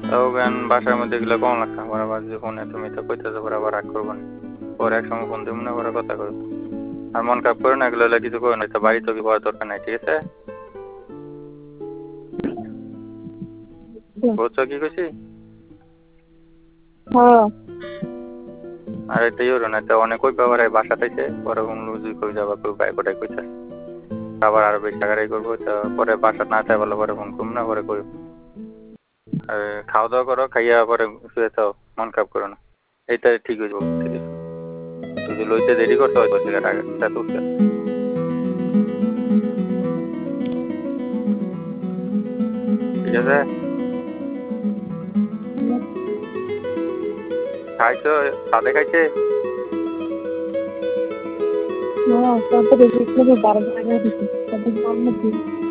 তাও জ্ঞান বাসার মধ্যে গেলে কম লাগতো আমার, আবার যে ফোনে তুমি তো কইতেছো পরে আবার রাগ করবো না, পরে একসঙ্গে ফোন দিব না, পরে কথা করবো। আর মন খারাপ করে না, এগুলো হলে কিছু করে না, তো বাড়ি তো কি করার দরকার নাই, ঠিক আছে? বুঝছো কি কইছি? হ্যাঁ। আর এটাই হলো না, তো অনেক ওই ব্যাপারে বাসা থেকে পরে লুজি কই যাবা, কই বাইক ওটাই কইতে আবার আরো বেশি টাকারাই করবো, তো পরে বাসা না চাই ভালো, পরে ফোন করবো না, পরে কই। আর খাওয়া দাওয়া করো, খাইয়া পরে শুয়ে থাও, মন খারাপ করো না, এইটা ঠিক হয়ে যাবো। যদি লইতে দেরি করতে হয় বলছে টাকা তুলছে, ঠিক আছে? খাইছো? সাথে খাইছে? হ্যাঁ, তারপরে দেখলে 12 টাকা দিচ্ছি, তারপর নাকি।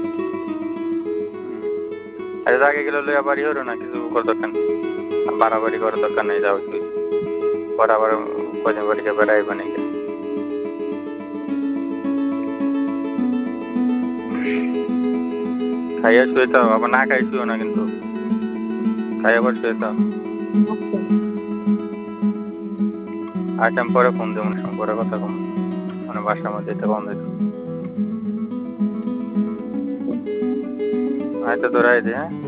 আরে আগে গেলে লইয়া বাড়ি হলো না, কিছু করার দরকার নেই, বাড়াবাড়ি করার দরকার নেই, যাও তুই পরে আবার কদিন বাড়িকে বেড়াই বানাই। খাইয়া শুয়ে থাও, আবার না খাই শুয়েও না কিন্তু, খাই আবার শুয়ে থাও। আচ্ছা আমি পরে ফোন দেবো, পরে কথা কম, মানে বাসার মধ্যে এটা বন্ধ হইতো। আচ্ছা তোরাই দে, হ্যাঁ।